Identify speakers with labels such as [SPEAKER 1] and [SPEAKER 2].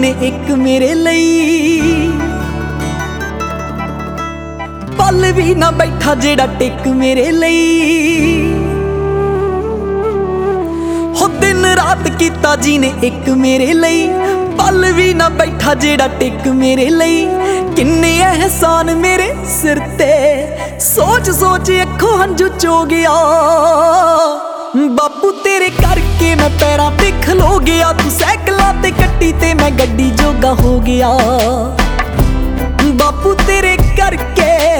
[SPEAKER 1] ਨੇ ਇੱਕ ਮੇਰੇ ਲਈ। ਪਲ ਵੀ ਨਾ ਬੈਠਾ ਜਿਹੜਾ ਟਿਕ ਮੇਰੇ ਲਈ। ਹੋ ਦਿਨ ਰਾਤ ਕੀਤਾ ਜੀ ਨੇ ਇੱਕ ਮੇਰੇ ਲਈ। ਪਲ ਵੀ ਨਾ ਬੈਠਾ ਜਿਹੜਾ ਟਿਕ ਮੇਰੇ ਲਈ। ਕਿੰਨੇ ਅਹਿਸਾਨ ਮੇਰੇ ਸਿਰ ਤੇ, ਸੋਚ ਸੋਚ ਅੱਖੋਂ ਹੰਝੂ ਚੋ ਗਿਆ। ਬਾਪੂ ਤੇਰੇ ਕਰਕੇ ਮੈਂ ਪੈਰਾਂ ਤੇ ਖਲੋ ਗਿਆ। ਤੂੰ ਸਾਈਕਲਾਂ ਤੇ ਕੱਟੀ ਤੇ ਮੈਂ ਗੱਡੀ ਜੋਗਾ ਹੋ ਗਿਆ। ਬਾਪੂ ਤੇਰੇ ਕਰਕੇ